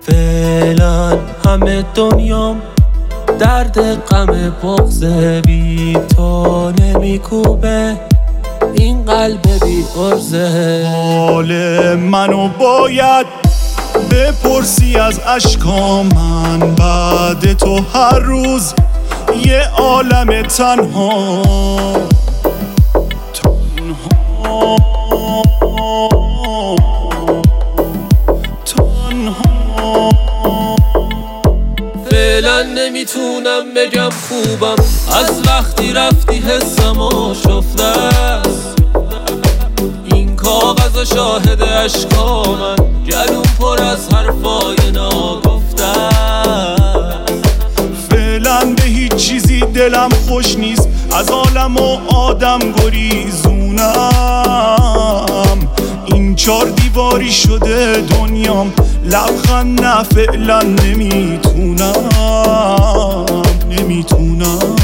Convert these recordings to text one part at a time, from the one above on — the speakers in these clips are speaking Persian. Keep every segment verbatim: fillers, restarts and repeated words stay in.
فعلا همه دنیام درد غم بغض بی تو نمیکوبه این قلب بی عرضه. حال منو باید بپرسی از اشکام من، بعد تو هر روز یه عالم تنها تنها تنها. فعلا نمیتونم بگم خوبم، از وقتی رفتی حسم آشفته است. این کاغذ شاهد اشکامن، گلوم پر از حرفای ناگفته است. فعلا به هیچ چیزی دلم خوش نیست، از عالم و آدم گریزونم. این چار دیواری شده دنیام، لبخند نه فعلا نمیتونم نمیتونم.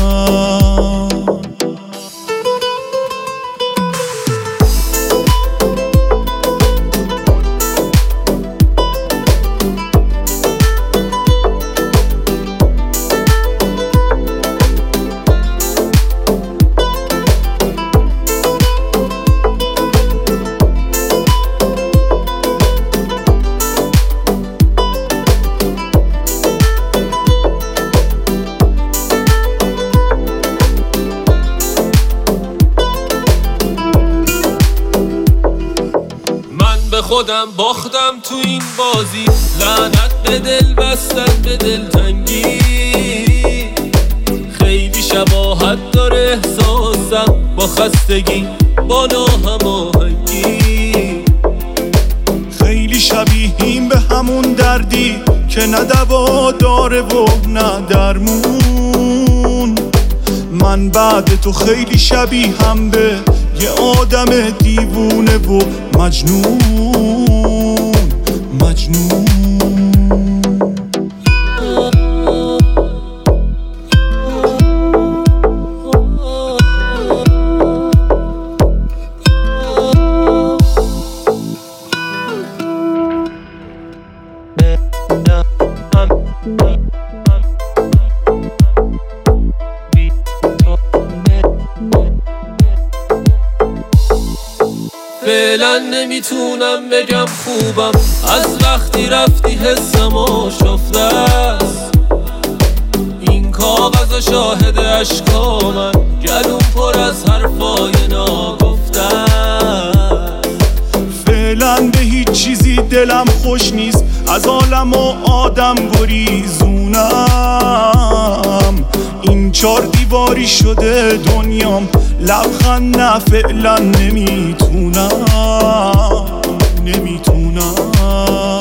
خودم باختم تو این بازی، لعنت به دل بستن به دلتنگی. خیلی شباهت داره احساسم با خستگی، با ناهماهنگی. خیلی شبیهیم به همون دردی که نه دوا داره و نه درمون. من بعد تو خیلی شبیهم به یه آدم دیوونه و مجنون مجنون. فعلا نمیتونم بگم خوبم، از وقتی رفتی حسم آشفته است. این کاغذ شاهد اشکامن، گلوم پر از حرفای ناگفته است. فعلا به هیچ چیزی دلم خوش نیست، از عالم و آدم گریزونم. این چار دیواری شده دنیام، لبخند نه فعلا نمیتونم نمیتونم.